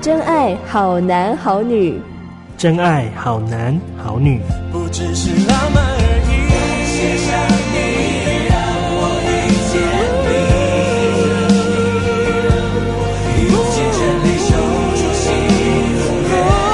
真爱好男好女， 真爱好男好女， 不只是浪漫而已。谢上帝让我遇见你，用尽全力守住幸福约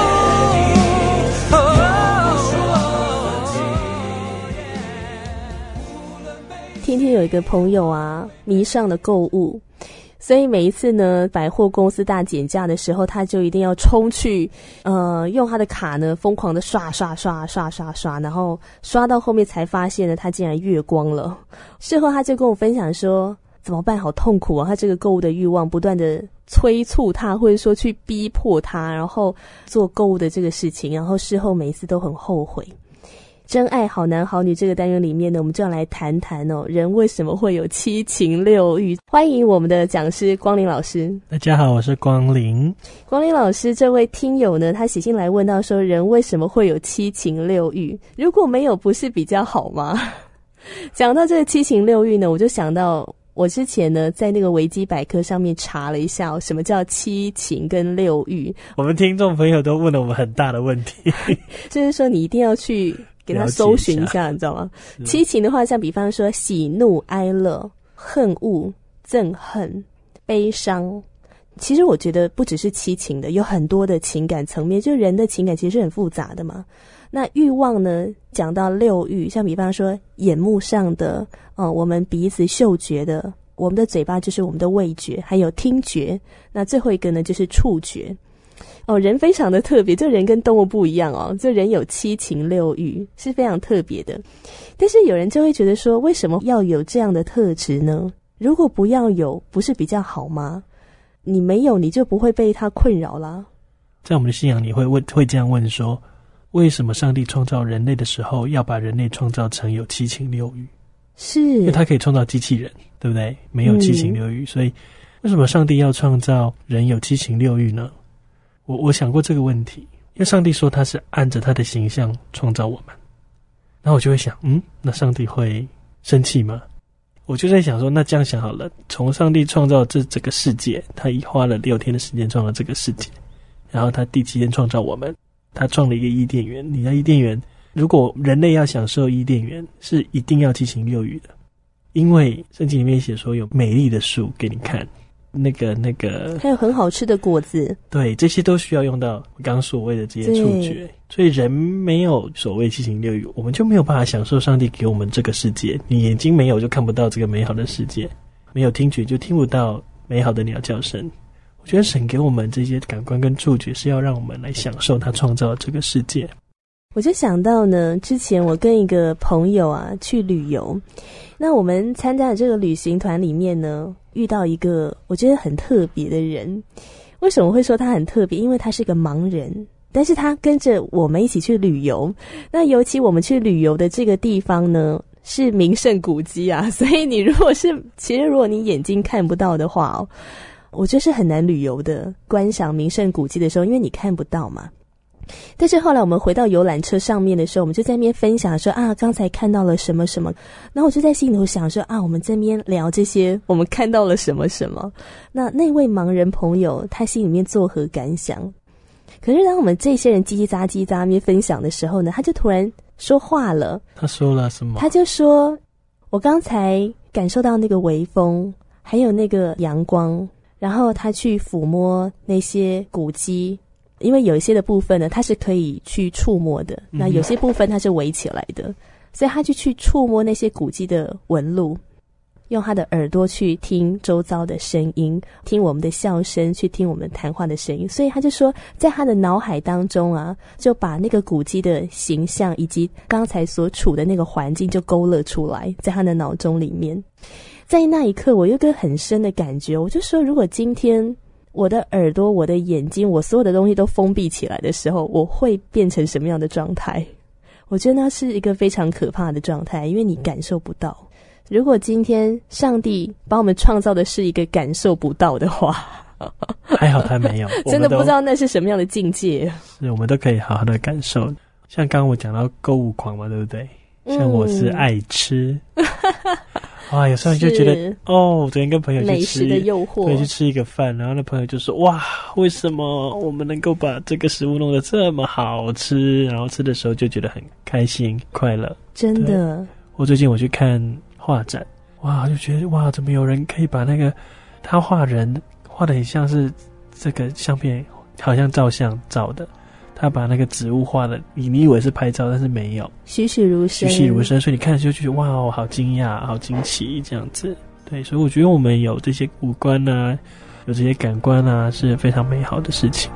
定。天天有一个朋友啊，迷上了购物，所以每一次呢，百货公司大减价的时候，他就一定要冲去，用他的卡呢，疯狂的刷，然后刷到后面才发现呢，他竟然月光了。事后他就跟我分享说，怎么办？好痛苦啊！他这个购物的欲望不断的催促他，或者说去逼迫他，然后做购物的这个事情，然后事后每一次都很后悔。真爱好男好女这个单元里面呢，我们就要来谈谈哦，人为什么会有七情六欲。欢迎我们的讲师光临老师。 大家好，我是光临。 光临老师这位听友呢，他写信来问到说，人为什么会有七情六欲？如果没有，不是比较好吗？讲到这个七情六欲呢，我就想到我之前呢在那个维基百科上面查了一下，什么叫七情跟六欲。 我们听众朋友都问了我们很大的问题， 就是说你一定要去给他搜寻一下，你知道吗？七情的话，像比方说喜怒哀乐、恨恶、憎恨、悲伤。其实我觉得不只是七情的，有很多的情感层面，就人的情感其实是很复杂的嘛。那欲望呢，讲到六欲，像比方说眼目上的，我们鼻子嗅觉的，我们的嘴巴就是我们的味觉，还有听觉。那最后一个呢，就是触觉。人非常的特别，这人跟动物不一样哦，这人有七情六欲，是非常特别的。但是有人就会觉得说，为什么要有这样的特质呢？如果不要有，不是比较好吗？你没有，你就不会被他困扰啦。 在我们的信仰里会这样问说，为什么上帝创造人类的时候要把人类创造成有七情六欲？ 是因为他可以创造机器人，对不对？没有七情六欲，所以为什么上帝要创造人有七情六欲呢？我想过这个问题，因为上帝说他是按着他的形象创造我们，然后我就会想，那上帝会生气吗？我就在想说，那这样想好了，从上帝创造这个世界，他花了6天的时间创造这个世界，然后他第7天创造我们，他创了一个伊甸园。你的伊甸园，如果人类要享受伊甸园，是一定要七情六欲的，因为圣经里面写说有美丽的树给你看，那个还有很好吃的果子， 对，这些都需要用到我刚刚所谓的这些触觉。所以人没有所谓七情六欲，我们就没有办法享受上帝给我们这个世界。你眼睛没有就看不到这个美好的世界，没有听觉就听不到美好的鸟叫声。我觉得神给我们这些感官跟触觉是要让我们来享受他创造的这个世界。 我就想到呢，之前我跟一个朋友啊去旅游，那我们参加的这个旅行团里面呢，遇到一个我觉得很特别的人。为什么会说他很特别？因为他是个盲人，但是他跟着我们一起去旅游。那尤其我们去旅游的这个地方呢，是名胜古迹啊，所以你如果你眼睛看不到的话我觉得是很难旅游的。观赏名胜古迹的时候，因为你看不到嘛。但是后来我们回到游览车上面的时候，我们就在那边分享说刚才看到了什么什么，然后我就在心里头想说我们这边聊这些我们看到了什么什么。那位盲人朋友他心里面作何感想？可是当我们这些人叽叽喳叽在那边分享的时候呢，他就突然说话了。 他说了什么？他就说，我刚才感受到那个微风还有那个阳光，然后他去抚摸那些古迹，因为有一些的部分呢它是可以去触摸的，那有些部分它是围起来的，所以他就去触摸那些古迹的纹路，用他的耳朵去听周遭的声音，听我们的笑声，去听我们谈话的声音。所以他就说在他的脑海当中就把那个古迹的形象以及刚才所处的那个环境就勾勒出来，在他的脑中里面。在那一刻我有个很深的感觉，我就说如果今天我的耳朵我的眼睛我所有的东西都封闭起来的时候，我会变成什么样的状态？我觉得那是一个非常可怕的状态，因为你感受不到。如果今天上帝把我们创造的是一个感受不到的话， 还好他没有真的不知道那是什么样的境界。 是我们都可以好好的感受。像刚刚我讲到购物狂嘛，对不对？像我是爱吃哇，有时候你就觉得昨天跟朋友去吃美食的诱惑， 对，去吃一个饭，然后那朋友就说哇，为什么我们能够把这个食物弄得这么好吃？然后吃的时候就觉得很开心快乐。 真的， 我最近我去看画展，哇，就觉得哇，怎么有人可以把那个他画人画得很像是这个相片，好像照相照的。他把那个植物画的，你以为是拍照，但是没有， 栩栩如生， 栩栩如生，所以你看就觉得哇，好惊讶，好惊奇，这样子。对，所以我觉得我们有这些五官啊，有这些感官啊，是非常美好的事情。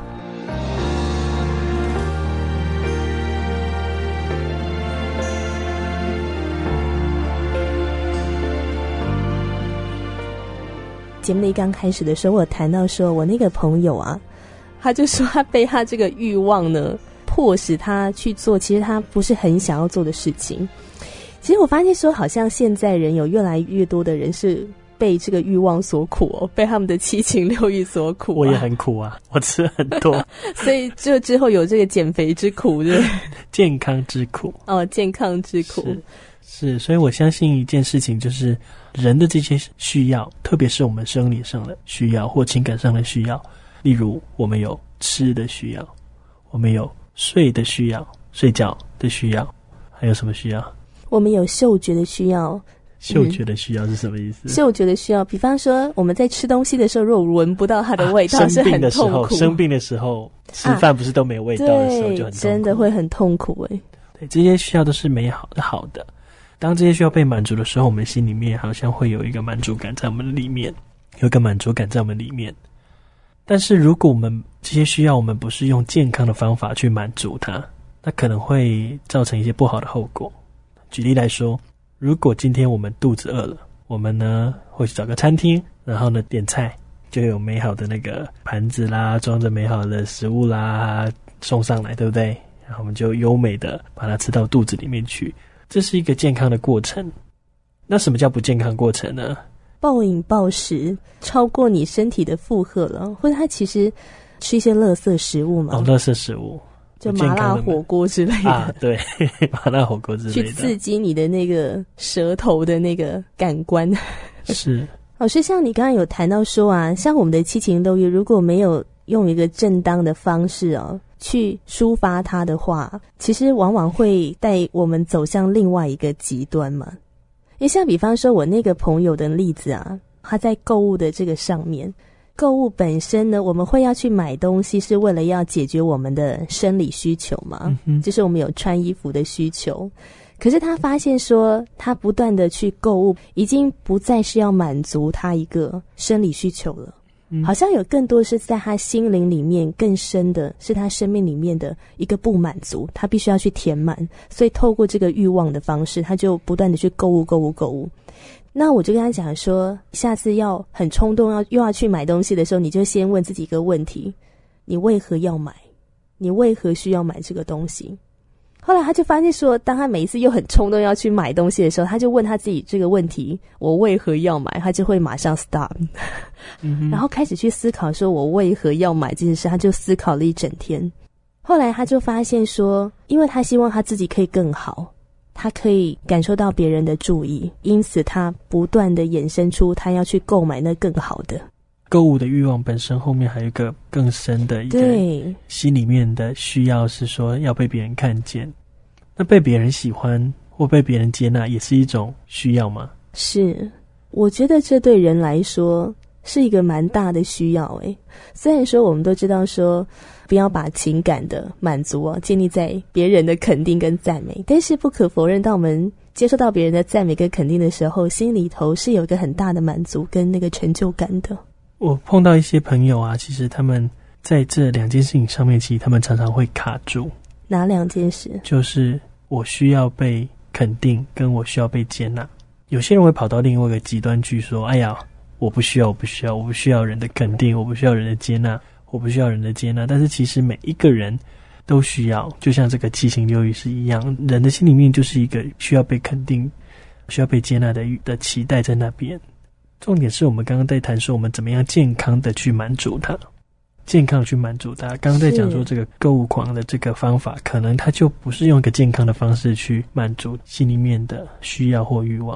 节目一刚开始的时候，我谈到说我那个朋友啊，他就说他被他这个欲望呢迫使他去做其实他不是很想要做的事情。其实我发现说好像现在人有越来越多的人是被这个欲望所苦哦，被他们的七情六欲所苦我也很苦啊，我吃很多所以就之后有这个减肥之苦，对健康之苦健康之苦是，所以我相信一件事情，就是人的这些需要，特别是我们生理上的需要或情感上的需要，例如我们有吃的需要，我们有睡的需要，睡觉的需要，还有什么需要？ 我们有嗅觉的需要。 嗅觉的需要是什么意思？ 嗅觉的需要，比方说我们在吃东西的时候，如果闻不到它的味道，是很痛苦。 生病的时候吃饭不是都没有味道的时候就很痛苦， 真的会很痛苦耶。 对，这些需要都是美好的好的。当这些需要被满足的时候，我们心里面好像会有一个满足感在我们的里面，有一个满足感在我们里面。但是如果我们这些需要我们不是用健康的方法去满足它，那可能会造成一些不好的后果。举例来说，如果今天我们肚子饿了，我们呢会去找个餐厅，然后呢点菜，就有美好的那个盘子啦，装着美好的食物啦送上来，对不对？然后我们就优美的把它吃到肚子里面去，这是一个健康的过程。那什么叫不健康过程呢？ 暴饮暴食超过你身体的负荷了，或者他其实吃一些垃圾食物嘛， 垃圾食物就麻辣火锅之类的对麻辣火锅之类的， 去刺激你的那个舌头的那个感官是老师，像你刚刚有谈到说啊，像我们的七情六欲如果没有用一个正当的方式去抒发它的话，其实往往会带我们走向另外一个极端嘛。因为像比方说我那个朋友的例子啊，他在购物的这个上面，购物本身呢，我们会要去买东西是为了要解决我们的生理需求嘛，就是我们有穿衣服的需求。可是他发现说他不断的去购物已经不再是要满足他一个生理需求了，好像有更多是在他心灵里面更深的，是他生命里面的一个不满足，他必须要去填满，所以透过这个欲望的方式，他就不断的去购物。那我就跟他讲说，下次要很冲动又要去买东西的时候，你就先问自己一个问题，你为何要买？你为何需要买这个东西？后来他就发现说，当他每一次又很冲动要去买东西的时候，他就问他自己这个问题，我为何要买？他就会马上 stop 然后开始去思考说我为何要买这件事，他就思考了一整天。后来他就发现说，因为他希望他自己可以更好，他可以感受到别人的注意，因此他不断的衍生出他要去购买那更好的。 购物的欲望本身后面还有一个更深的一个心里面的需要，是说要被别人看见。那被别人喜欢或被别人接纳也是一种需要吗？ 是，我觉得这对人来说是一个蛮大的需要虽然说我们都知道说不要把情感的满足建立在别人的肯定跟赞美，但是不可否认，当我们接受到别人的赞美跟肯定的时候，心里头是有一个很大的满足跟那个成就感的。 我碰到一些朋友啊，其实他们在这两件事情上面，其实他们常常会卡住。 哪两件事？就是我需要被肯定跟我需要被接纳。有些人会跑到另外一个极端去说，哎呀，我不需要人的肯定，我不需要人的接纳，我不需要人的接纳。但是其实每一个人都需要，就像这个七情六欲是一样，人的心里面就是一个需要被肯定、需要被接纳的期待在那边。重点是我们刚刚在谈说我们怎么样健康的去满足它，健康的去满足它。刚刚在讲说这个购物狂的这个方法，可能它就不是用一个健康的方式去满足心里面的需要或欲望，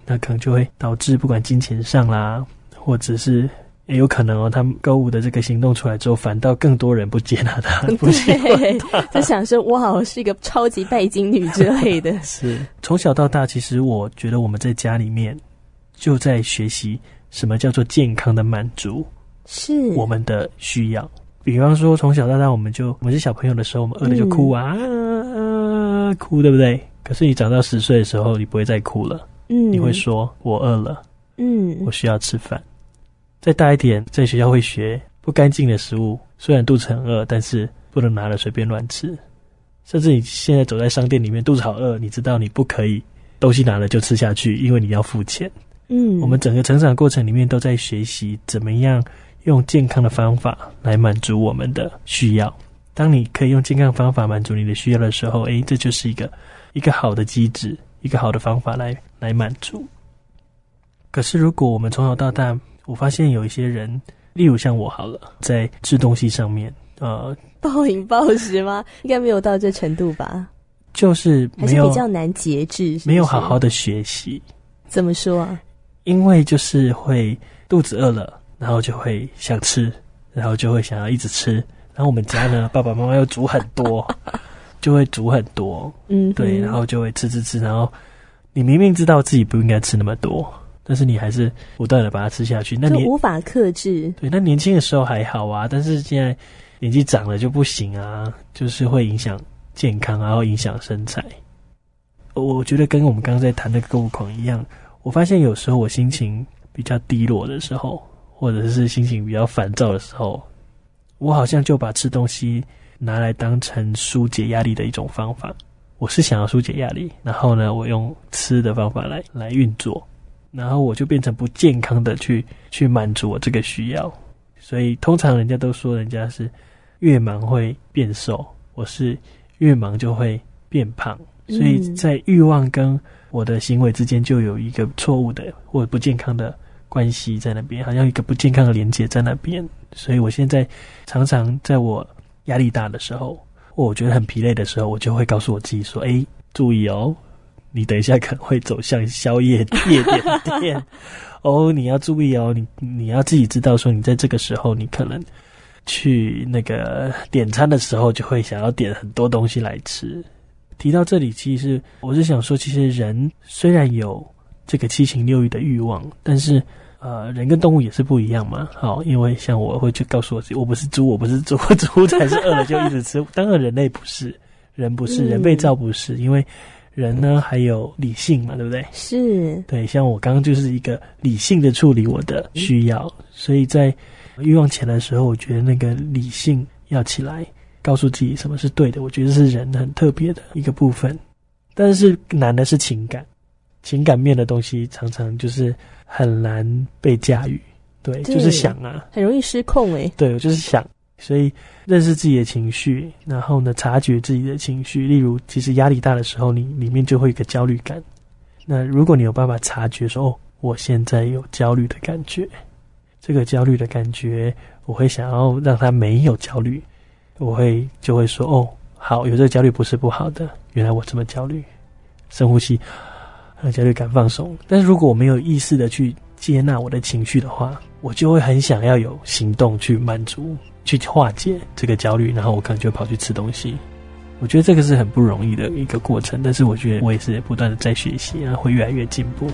那可能就会导致不管金钱上啦，或者是也有可能他们购物的这个行动出来之后，反倒更多人不接纳他，不喜欢他， 就想说哇，我是一个超级拜金女之类的。 是从小到大，其实我觉得我们在家里面就在学习什么叫做健康的满足是我们的需要。比方说从小到大，我们是小朋友的时候，我们饿了就哭啊，哭，对不对？可是你长到10岁的时候，你不会再哭了，你会说我饿了，我需要吃饭。再大一点，在学校会学不干净的食物，虽然肚子很饿，但是不能拿了随便乱吃。甚至你现在走在商店里面，肚子好饿，你知道你不可以东西拿了就吃下去，因为你要付钱。我们整个成长过程里面都在学习怎么样用健康的方法来满足我们的需要。当你可以用健康的方法满足你的需要的时候，这就是一个好的机制，一个好的方法来满足。可是如果我们从小到大，我发现有一些人，例如像我好了，在吃东西上面暴饮暴食吗？应该没有到这程度吧， 就是没有， 还是比较难节制，是不是？ 没有好好的学习。 怎么说啊？ 因为就是会肚子饿了，然后就会想吃，然后就会想要一直吃。然后我们家呢，爸爸妈妈又煮很多，就会煮很多，对，然后就会吃，然后你明明知道自己不应该吃那么多，但是你还是不断的把它吃下去，那你就无法克制。 对，那年轻的时候还好啊，但是现在年纪长了就不行啊，就是会影响健康，然后影响身材。我觉得跟我们刚刚在谈的购物狂一样，我发现有时候我心情比较低落的时候，或者是心情比较烦躁的时候，我好像就把吃东西拿来当成疏解压力的一种方法。我是想要疏解压力，然后呢，我用吃的方法来运作，然后我就变成不健康的去满足我这个需要。所以通常人家都说人家是越忙会变瘦，我是越忙就会变胖。所以在欲望跟我的行为之间就有一个错误的或者不健康的关系在那边，好像一个不健康的连结在那边。所以我现在常常在我压力大的时候，或我觉得很疲累的时候，我就会告诉我自己说，注意哦，你等一下可能会走向宵夜夜店店你要注意哦，你要自己知道说，你在这个时候你可能去那个点餐的时候就会想要点很多东西来吃。提到这里，其实我是想说，其实人虽然有这个七情六欲的欲望，但是人跟动物也是不一样嘛。好，因为像我会去告诉我自己，我不是猪，猪才是饿了就一直吃。当然人类不是，人不是，人被造不是，因为人呢还有理性嘛，对不对？ 是，对， 像我刚刚就是一个理性的处理我的需要，所以在欲望起来的时候，我觉得那个理性要起来，告诉自己什么是对的，我觉得是人很特别的一个部分。但是难的是情感面的东西常常就是很难被驾驭。对，就是想啊， 很容易失控。 对，我就是想。所以认识自己的情绪，然后呢察觉自己的情绪。例如其实压力大的时候，你里面就会有一个焦虑感。那如果你有办法察觉说，我现在有焦虑的感觉，这个焦虑的感觉我会想要让它没有焦虑，就会说好，有这个焦虑不是不好的，原来我这么焦虑，深呼吸，让焦虑感放松。但是如果我没有意识的去接纳我的情绪的话，我就会很想要有行动去满足，去化解这个焦虑，然后我可能就跑去吃东西。我觉得这个是很不容易的一个过程，但是我觉得我也是不断的在学习，然后会越来越进步。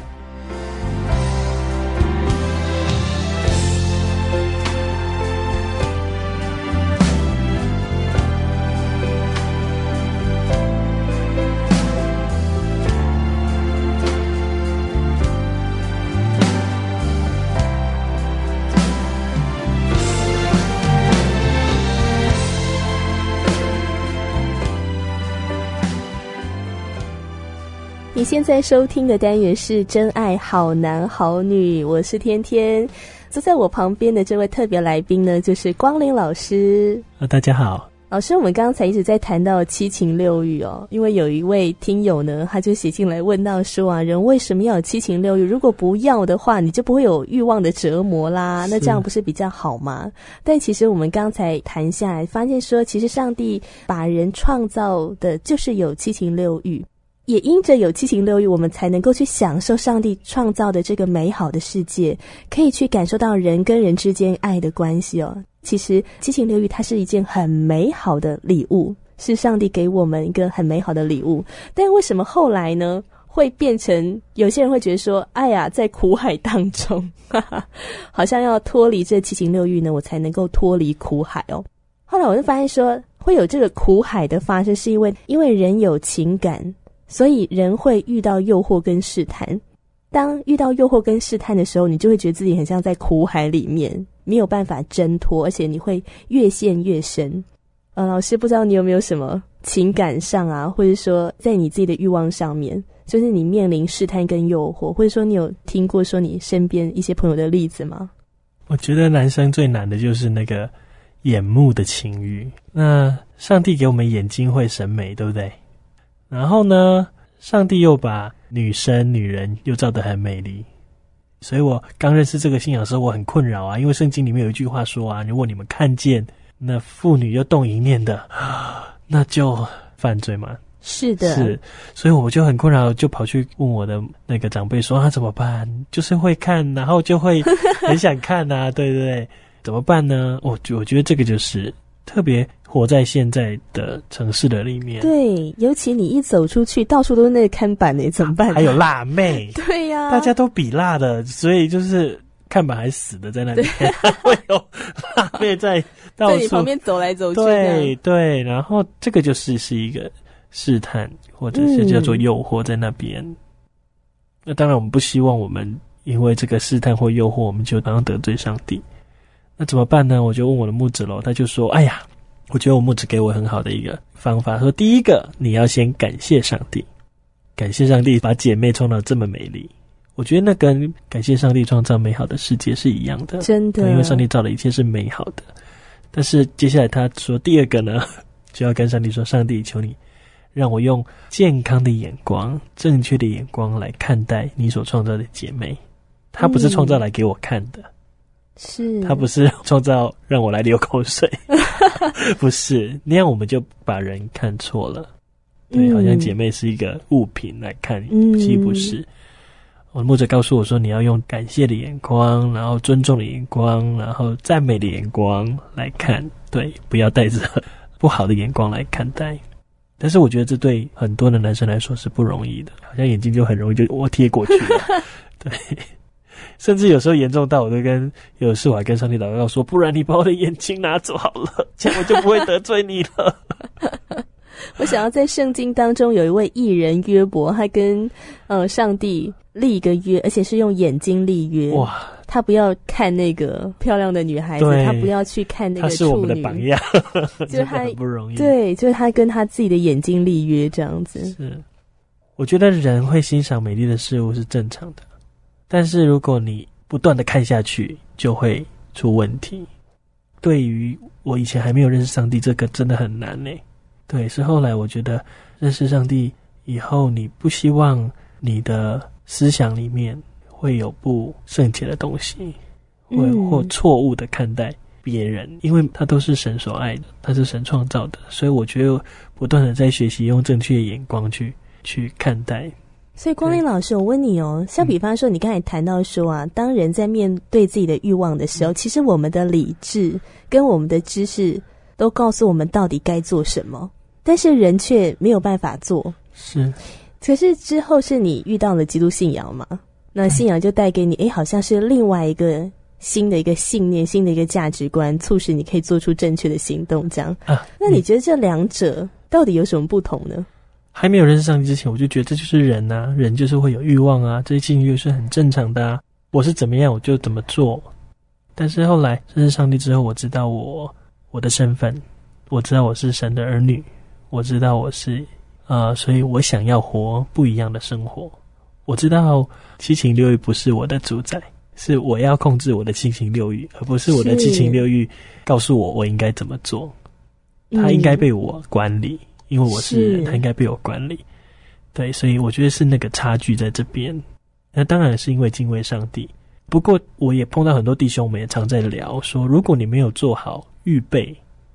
你现在收听的单元是真爱好男好女，我是天天。坐在我旁边的这位特别来宾呢，就是光临老师。 大家好。 老师，我们刚才一直在谈到七情六欲因为有一位听友呢，他就写进来问到说人为什么要有七情六欲？如果不要的话，你就不会有欲望的折磨啦，那这样不是比较好吗？但其实我们刚才谈下来，发现说，其实上帝把人创造的就是有七情六欲。 也因着有七情六欲，我们才能够去享受上帝创造的这个美好的世界，可以去感受到人跟人之间爱的关系哦。其实七情六欲它是一件很美好的礼物，是上帝给我们一个很美好的礼物。但为什么后来呢会变成有些人会觉得说，哎呀，在苦海当中好像要脱离这七情六欲呢，我才能够脱离苦海哦。后来我就发现说，会有这个苦海的发生，是因为人有情感，所以人会遇到诱惑跟试探。当遇到诱惑跟试探的时候，你就会觉得自己很像在苦海里面，没有办法挣脱，而且你会越陷越深。老师不知道你有没有什么情感上啊，或者说在你自己的欲望上面，就是你面临试探跟诱惑，或者说你有听过说你身边一些朋友的例子吗？ 我觉得男生最难的就是那个眼目的情欲。那上帝给我们眼睛会审美，对不对？然后呢，上帝又把女人又造得很美丽。所以我刚认识这个信仰的时候，我很困扰啊，因为圣经里面有一句话说啊，如果你们看见那妇女又动淫念的，那就犯罪嘛。 是的， 是，所以我就很困扰，就跑去问我的那个长辈说啊，怎么办？就是会看，然后就会很想看啊，对对对，怎么办呢？我觉得这个就是特别活在现在的城市的里面。 对，尤其你一走出去，到处都是那个看板呢，怎么办？ 还有辣妹， 对呀， 大家都比辣的，所以就是看板还死的在那里，会有辣妹在到处在你旁边走来走去。 对对，然后这个就是一个试探，或者是叫做诱惑在那边。那当然我们不希望我们因为这个试探或诱惑我们就好像得罪上帝。那怎么办呢？我就问我的牧者咯，他就说，哎呀，我觉得我牧者给我很好的一个方法，说第一个你要先感谢上帝，感谢上帝把姐妹创造这么美丽。我觉得那跟感谢上帝创造美好的世界是一样的， 真的， 因为上帝造的一切是美好的。但是接下来他说第二个呢，就要跟上帝说，上帝求你让我用健康的眼光，正确的眼光来看待你所创造的姐妹。他不是创造来给我看的， 是他不是创造让我来流口水不是，那样我们就把人看错了。对，好像姐妹是一个物品来看，其实不是。我的牧者告诉我说，你要用感谢的眼光，然后尊重的眼光，然后赞美的眼光来看，对，不要带着不好的眼光来看待。但是我觉得这对很多的男生来说是不容易的，好像眼睛就很容易就我贴过去了对，甚至有时候严重到我都有时我还跟上帝祷告说，不然你把我的眼睛拿走好了，这样我就不会得罪你了我想要在圣经当中有一位义人约伯，他跟上帝立一个约，而且是用眼睛立约。哇！他不要看那个漂亮的女孩子，他不要去看那个处女。他是我们的榜样，就是他很不容易。对，就是他跟他自己的眼睛立约这样子。 是，我觉得人会欣赏美丽的事物是正常的，但是如果你不断的看下去，就会出问题。对于我以前还没有认识上帝，这个真的很难耶。对，是后来我觉得认识上帝以后，你不希望你的思想里面会有不圣洁的东西，或错误的看待别人，因为他都是神所爱的，他是神创造的，所以我觉得不断的在学习用正确的眼光去看待。 所以光临老师，我问你哦，像比方说你刚才谈到说啊，当人在面对自己的欲望的时候，其实我们的理智跟我们的知识都告诉我们到底该做什么，但是人却没有办法做。 是， 可是之后是你遇到了基督信仰嘛，那信仰就带给你好像是另外一个新的一个信念，新的一个价值观，促使你可以做出正确的行动这样那你觉得这两者到底有什么不同呢？ 还没有认识上帝之前，我就觉得这就是人啊，人就是会有欲望啊，这些情欲是很正常的啊，我是怎么样我就怎么做。但是后来认识上帝之后，我知道我的身份，我知道我是神的儿女，我知道我是所以我想要活不一样的生活。我知道七情六欲不是我的主宰，是我要控制我的七情六欲，而不是我的七情六欲告诉我应该怎么做。他应该被我管理，因为我是人，他应该被我管理。对，所以我觉得是那个差距在这边。那当然是因为敬畏上帝。不过我也碰到很多弟兄，我们也常在聊说，如果你没有做好预备，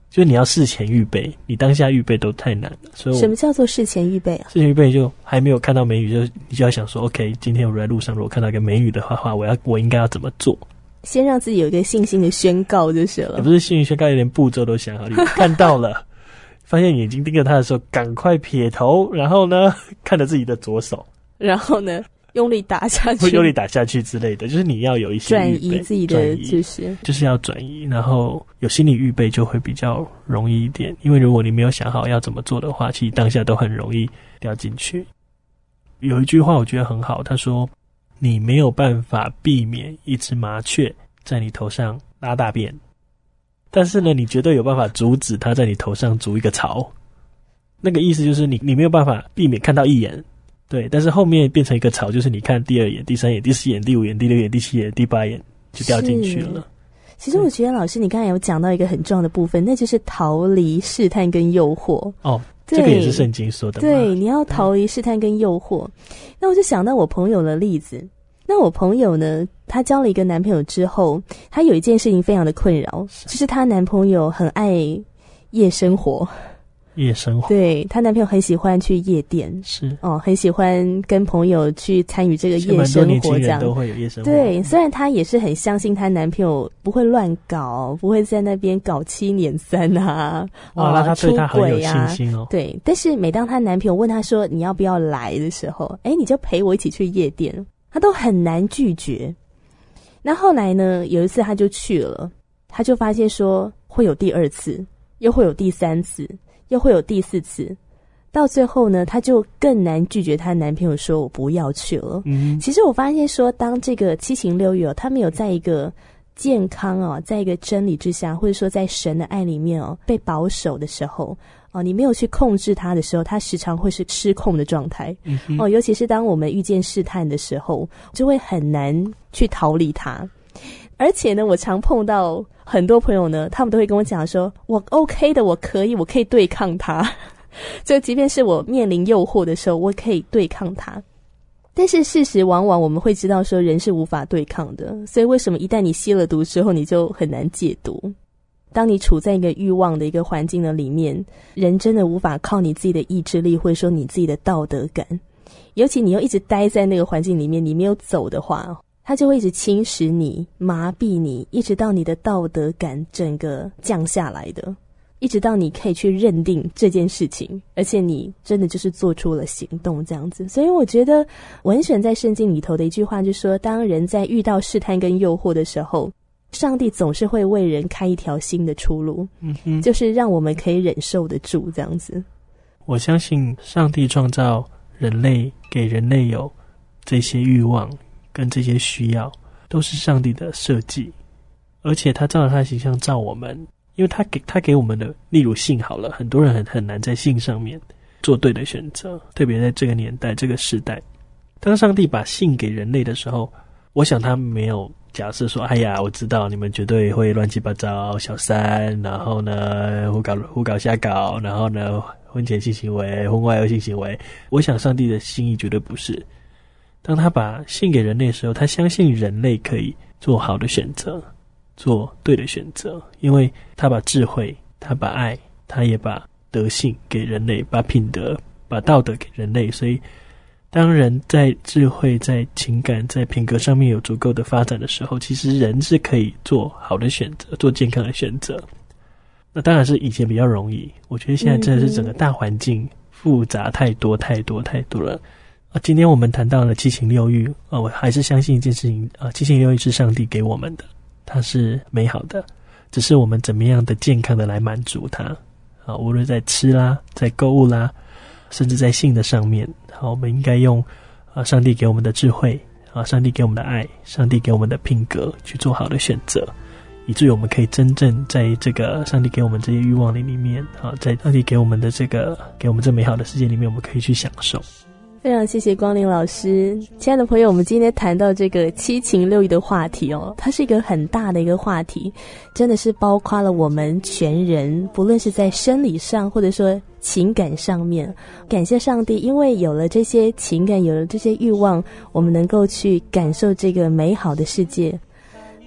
就是你要事前预备，你当下预备都太难了。所以什么叫做事前预备啊？ 事前预备就还没有看到美女，你就要想说 OK， 今天我在路上如果看到一个美女的话，我应该要怎么做， 先让自己有一个信心的宣告就是了。 也不是信心宣告，连步骤都想好，你看到了发现眼睛盯着他的时候赶快撇头，然后呢看着自己的左手， 然后呢用力打下去， 会用力打下去之类的，就是你要有一些转移自己的就是要转移，然后有心理预备就会比较容易一点。因为如果你没有想好要怎么做的话，其实当下都很容易掉进去。有一句话我觉得很好，他说你没有办法避免一只麻雀在你头上拉大便，但是呢你绝对有办法阻止它在你头上筑一个巢。那个意思就是你没有办法避免看到一眼，对，但是后面变成一个巢，就是你看第二眼、第三眼、第四眼、第五眼、第六眼、第七眼、第八眼就掉进去了。 其实我觉得老师你刚才有讲到一个很重要的部分，那就是逃离试探跟诱惑。 哦，这个也是圣经说的嘛。 对，你要逃离试探跟诱惑。那我就想到我朋友的例子。那我朋友呢，她交了一个男朋友之后，她有一件事情非常的困扰，就是她男朋友很爱夜生活。 夜生活， 对，她男朋友很喜欢去夜店， 是很喜欢跟朋友去参与这个夜生活，这样都会有夜生活。 对，虽然她也是很相信她男朋友不会乱搞，不会在那边搞7年3啊， 那她对她很有信心哦。 对，但是每当她男朋友问她说你要不要来的时候，你就陪我一起去夜店，她都很难拒绝。那后来呢，有一次她就去了，她就发现说会有第2次，又会有第3次。又会有第4次，到最后呢，她就更难拒绝她男朋友说我不要去了。其实我发现说，当这个7情6欲他没有在一个健康在一个真理之下，或者说在神的爱里面被保守的时候你没有去控制他的时候，他时常会是失控的状态。尤其是当我们遇见试探的时候，就会很难去逃离他。而且呢，我常碰到很多朋友呢，他们都会跟我讲说我 OK 的，我可以对抗他就即便是我面临诱惑的时候，我可以对抗他。但是事实往往我们会知道说人是无法对抗的，所以为什么一旦你吸了毒之后，你就很难戒毒。当你处在一个欲望的一个环境的里面，人真的无法靠你自己的意志力或者说你自己的道德感，尤其你又一直待在那个环境里面，你没有走的话，它就会一直侵蚀你，麻痹你，一直到你的道德感整个降下来的，一直到你可以去认定这件事情，而且你真的就是做出了行动这样子。所以我觉得我很喜欢在圣经里头的一句话，就是说当人在遇到试探跟诱惑的时候，上帝总是会为人开一条新的出路，就是让我们可以忍受得住这样子。 我相信上帝创造人类，给人类有这些欲望跟这些需要，都是上帝的设计，而且他照着他的形象造我们。因为他给我们的，例如性好了，很多人很难在性上面做对的选择，特别在这个年代这个时代。当上帝把性给人类的时候，我想他没有假设说，哎呀，我知道你们绝对会乱七八糟小三，然后呢胡搞瞎搞，然后呢婚前性行为婚外性行为。我想上帝的心意绝对不是，当他把性给人类的时候，他相信人类可以做好的选择，做对的选择，因为他把智慧，他把爱，他也把德性给人类，把品德把道德给人类。所以当人在智慧在情感在品格上面有足够的发展的时候，其实人是可以做好的选择，做健康的选择。那当然是以前比较容易，我觉得现在真的是整个大环境复杂太多了。今天我们谈到了7情6欲，我还是相信一件事情，7情6欲是上帝给我们的，它是美好的，只是我们怎么样的健康的来满足它无论在吃啦，在购物啦，甚至在性的上面，我们应该用上帝给我们的智慧上帝给我们的爱，上帝给我们的品格去做好的选择，以至于我们可以真正在这个上帝给我们这些欲望里面在上帝给我们的给我们这美好的世界里面，我们可以去享受。 非常谢谢光临老师。亲爱的朋友，我们今天谈到这个7情6欲的话题它是一个很大的一个话题，真的是包括了我们全人，不论是在生理上或者说情感上面。感谢上帝，因为有了这些情感，有了这些欲望，我们能够去感受这个美好的世界，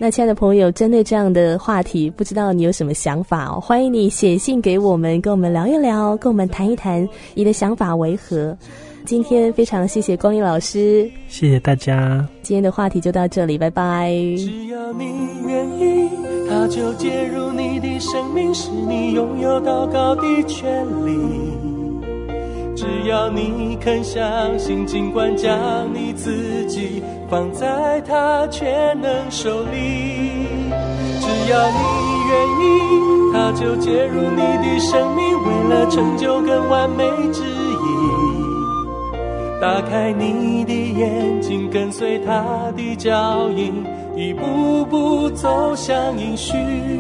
那亲爱的朋友，针对这样的话题，不知道你有什么想法哦？欢迎你写信给我们，跟我们聊一聊，跟我们谈一谈你的想法为何。今天非常谢谢光阴老师， 谢谢大家。 今天的话题就到这里，拜拜。 只要你愿意，他就介入你的生命，使你拥有祷告的权利。只要你肯相信，尽管将你自己放在他全能手里。只要你愿意，他就介入你的生命，为了成就更完美旨意。打开你的眼睛，跟随他的脚印，一步步走向应许，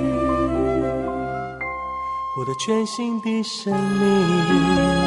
活得全新的生命。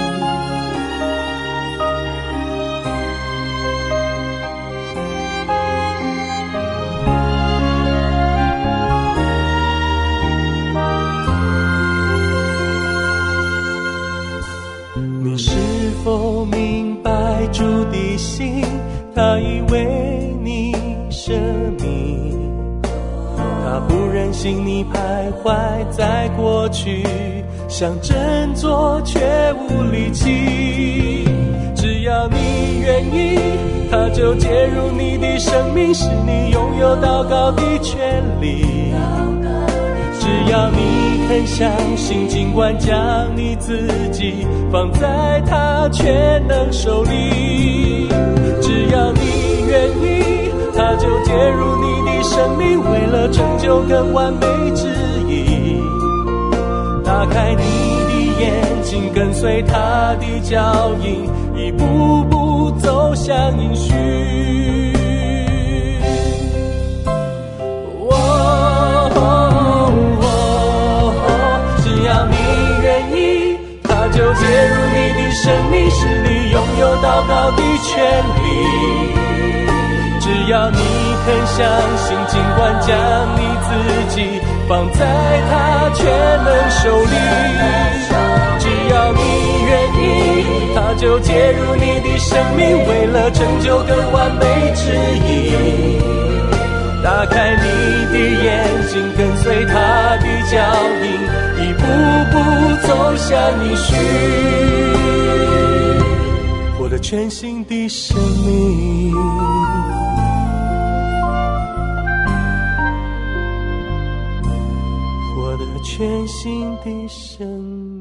你是否明白主的心？他已为你舍命，他不忍心你徘徊在过去，想振作却无力气。只要你愿意，他就介入你的生命，使你拥有祷告的权利。只要你肯相信，尽管将你自己放在他全能手里。只要你愿意，他就介入你的生命，为了成就更完美旨意。打开你的眼睛，跟随他的脚印，一步步走向应许。就介入你的生命，使你拥有祷告的权利。只要你肯相信，尽管将你自己放在他全能手里。只要你愿意，他就介入你的生命，为了成就更完美旨意。打开你的眼睛，跟随他的脚印，一步步走向应许，活得全新的生命，活得全新的生命。